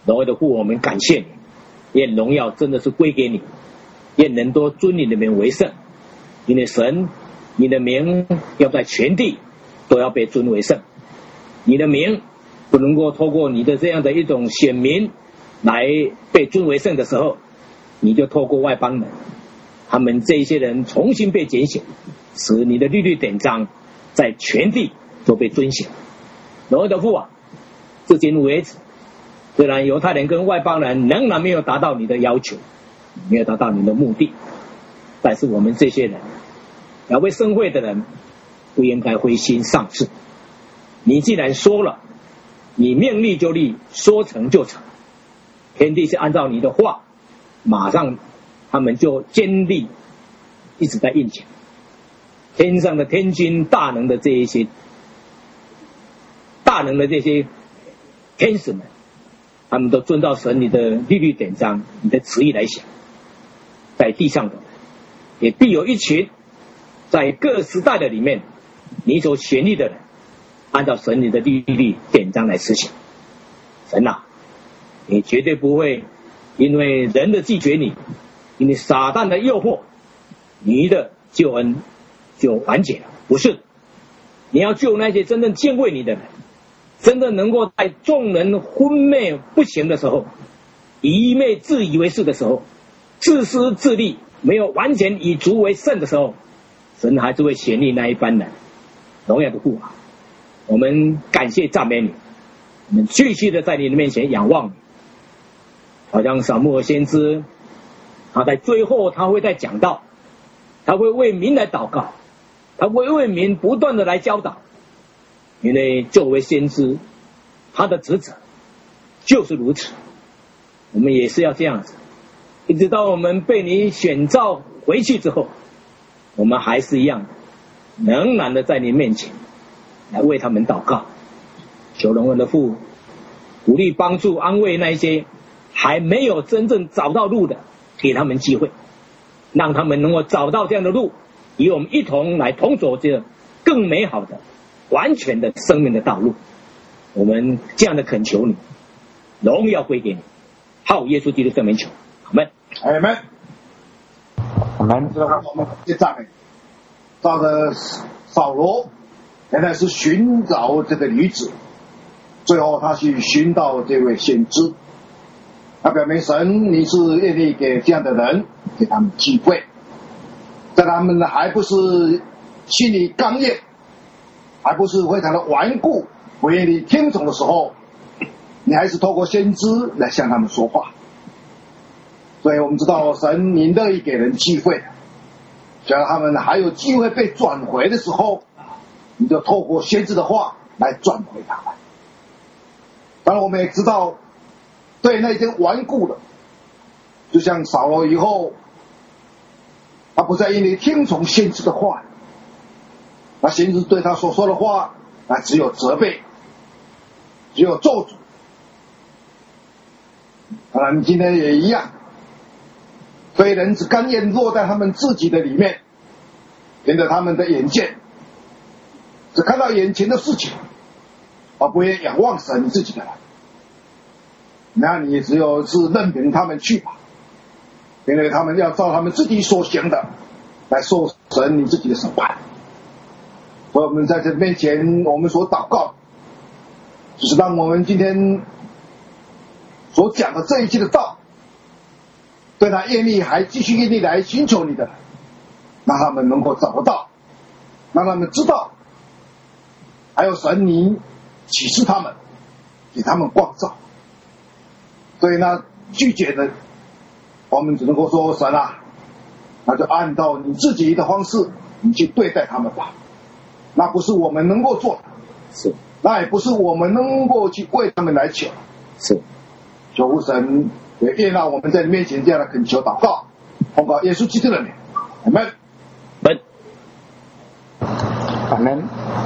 荣耀的父，我们感谢你，愿荣耀真的是归给你，愿人都尊你的名为圣，因为神，你的名要在全地都要被尊为圣，你的名不能够透过你的这样的一种选民来被尊为圣的时候，你就透过外邦人，他们这些人重新被拣选，使你的律例典章在全地都被遵行。荣耀的父啊，至今为止，虽然犹太人跟外邦人仍然没有达到你的要求，没有达到你的目的，但是我们这些人，要为圣会的人，不应该灰心丧志。你既然说了，你命立就立，说成就成，天地是按照你的话，马上他们就坚立，一直在运行。天上的天君，大能的这些天使们，他们都遵照神你的律例典章，你的旨意来想。在地上的也必有一群在各时代的里面，你所选立的人，按照神你的律例典章来施行。神啊，你绝对不会因为人的拒绝你，因为撒旦的诱惑，你的救恩就完结了。不是，你要救那些真正敬畏你的人，真正能够在众人昏昧不行的时候，愚昧自以为是的时候，自私自利，没有完全以足为圣的时候，神还是会选立那一班人。荣耀的父啊，我们感谢赞美你，我们继续的在你的面前仰望你。好像撒母耳先知，他在最后他会再讲到，他会为民来祷告，他会为民不断的来教导。因为作为先知，他的职责就是如此，我们也是要这样子，一直到我们被你选召回去之后，我们还是一样的，仍然的在你面前来为他们祷告。求荣耀的父鼓励帮助安慰那些还没有真正找到路的，给他们机会，让他们能够找到这样的路，与我们一同来同走这更美好的完全的生命的道路。我们这样的恳求你，荣耀归给你，靠耶稣基督圣名求，阿们， 阿们， 阿们。 我们一赞美，照着扫罗原来是寻找这个女子，最后他去寻到这位先知，他表明神你是愿意给这样的人给他们机会，在他们还不是心里刚硬，还不是非常的顽固不愿意听从的时候，你还是透过先知来向他们说话。所以我们知道神你乐意给人机会，只要他们还有机会被转回的时候，你就透过先知的话来转回他们。当然我们也知道，对那些顽固的，就像扫罗以后他不再因为听从先知的话，那先知对他所说的话那只有责备，只有咒诅。当然今天也一样，非人之甘愿落在他们自己的里面，凭着他们的眼见，只看到眼前的事情，而不愿仰望神自己的人，那你只有是任凭他们去吧，因为他们要照他们自己所行的来受神你自己的审判。所以我们在这面前我们所祷告，就是让我们今天所讲的这一切的道，对他愿意还继续愿意来寻求你的，让他们能够找得到，让他们知道还有神你启示他们，给他们光照。所以呢，拒绝的我们只能够说神啊，那就按照你自己的方式你去对待他们吧，那不是我们能够做的， 是， 那也不是我们能够去为他们来求， 是。 求父神也悦纳我们在你面前这样的恳求祷告，奉告耶稣基督的名，阿们。 阿们。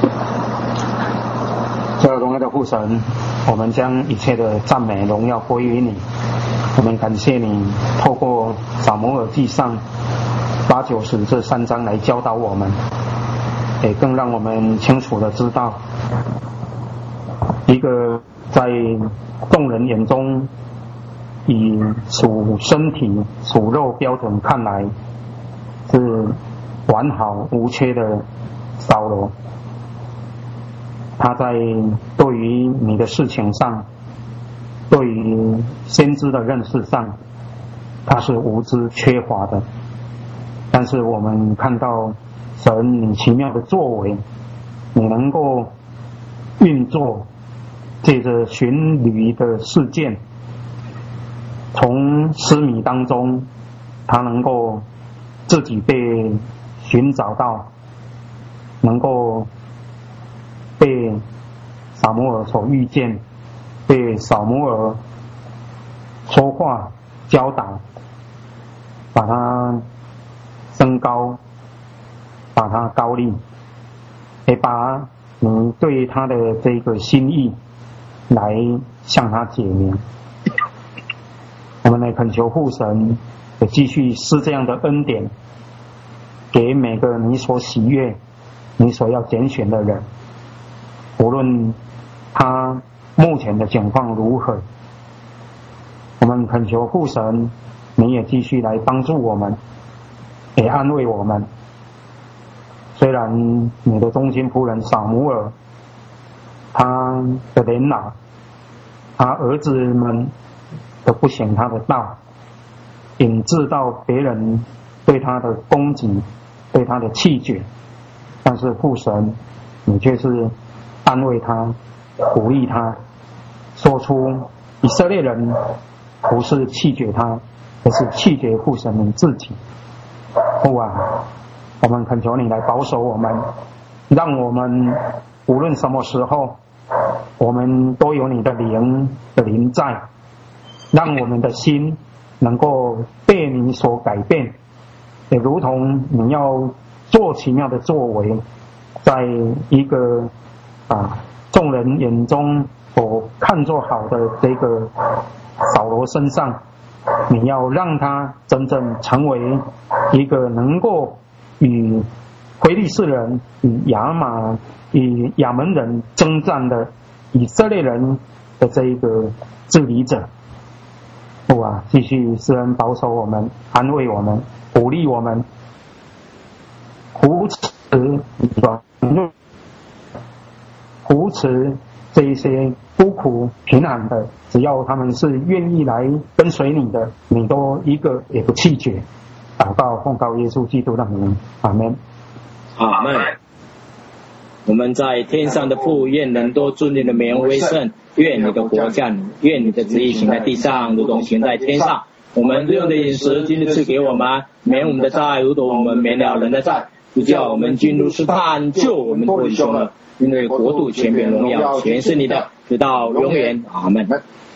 这荣耀的父神，我们将一切的赞美荣耀归于你。我们感谢你透过撒母耳记上8、9、10这3章来教导我们，也更让我们清楚的知道，一个在众人眼中以属身体属肉标准看来是完好无缺的扫罗，他在对于你的事情上，对于先知的认识上，他是无知缺乏的。但是我们看到神你奇妙的作为，你能够运作借着寻驴的事件，从失迷当中他能够自己被寻找到，能够被撒母耳所遇见，被撒母耳说话教导，把他升高，把他高立，也把你对他的这个心意来向他解明。我们来恳求父神也继续施这样的恩典给每个你所喜悦你所要拣选的人，无论他目前的境况如何，我们恳求父神你也继续来帮助我们，也安慰我们。虽然你的忠心仆人撒母耳他的年老，他儿子们都不行他的道，引致到别人对他的攻击，对他的弃绝，但是父神你却是安慰他，鼓励他，说出以色列人不是弃绝他，而是弃绝父神你自己。父啊，我们恳求你来保守我们，让我们无论什么时候，我们都有你的灵的临在，让我们的心能够被你所改变，也如同你要做奇妙的作为，在一个众人眼中所看作好的这个扫罗身上，你要让他真正成为一个能够与非利士人与亚门人征战的以色列人的这一个治理者。父啊，继续施恩保守我们，安慰我们，鼓励我们，扶持这一些孤苦贫寒的，只要他们是愿意来跟随你的，你都一个也不弃绝。祷告奉告耶稣基督的名，阿们。 阿们。我们在天上的父，愿人都尊你的名为圣，愿你的国降临，愿你的旨意行在地上如同行在天上。我们日用的饮食今日赐给我们，免我们的债如同我们免了人的债，不叫我们进入试探，救我们脱离凶恶，因为国度、权柄、荣耀全是你的，直到永远。阿们。